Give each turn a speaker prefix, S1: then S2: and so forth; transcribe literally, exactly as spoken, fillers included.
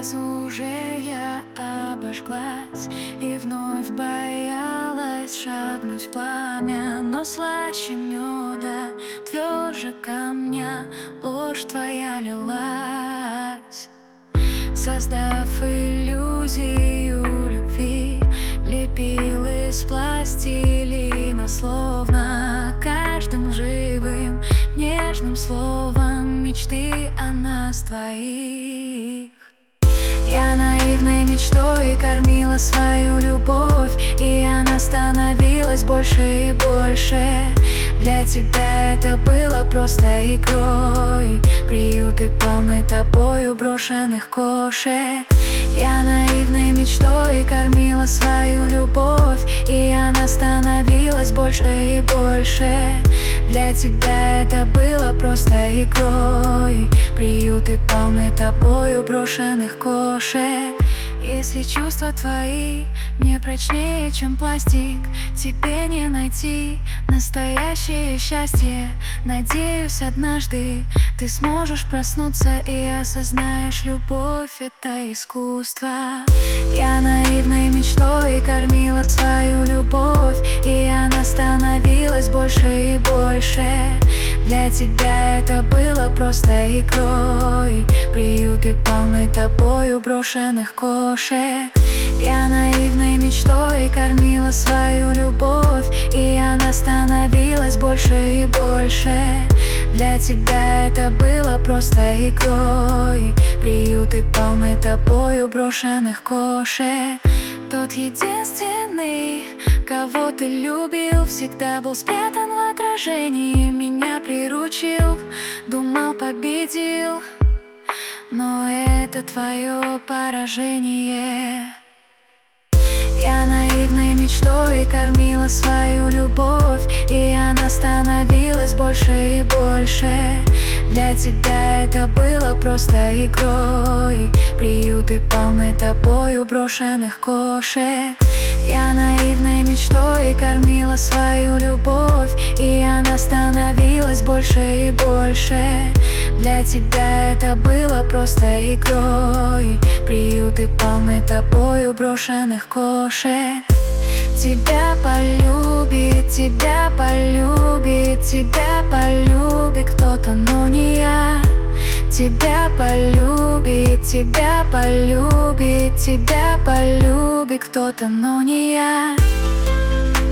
S1: раз уже я обожглась и вновь боялась шагнуть в пламя. Но слаще меда, тверже камня, ложь твоя лилась, создав иллюзию любви. Лепил из пластилина, словно каждым живым нежным словом мечты о нас двоих. Я наивной мечтой кормила свою любовь, и она становилась больше и больше. Для тебя это было просто игрой, приюты полны тобою брошенных кошек. Я наивной мечтой кормила свою любовь, и она становилась больше и больше. Для тебя это было просто игрой, приюты полны тобою брошенных кошек. Если чувства твои не прочнее, чем пластик, тебе не найти настоящее счастье. Надеюсь, однажды ты сможешь проснуться и осознаешь, любовь — это искусство. Я наивной мечтой кормила свою любовь, и она становилась больше и больше. Для тебя это было просто игрой, приюты полны тобою брошенных кошек. Я наивной мечтой кормила свою любовь, и она становилась больше и больше. Для тебя это было просто игрой, приюты полны тобою брошенных кошек. Тот единственный, кого ты любил, всегда был спрятан в отражении. Меня приручил, думал, победил, но это твое поражение. Я наивной мечтой кормила свою любовь, и она становилась больше и больше. Для тебя это было просто игрой, приюты полны тобою брошенных кошек. Я наивной мечтой кормила свою любовь, и она становилась больше и больше. Для тебя это было просто игрой, приюты полны тобою брошенных кошек. Тебя полюбит, тебя полюбит, тебя полюбит кто-то, но не я. Тебя полюбит, тебя полюбит, тебя полюбит кто-то, но не я.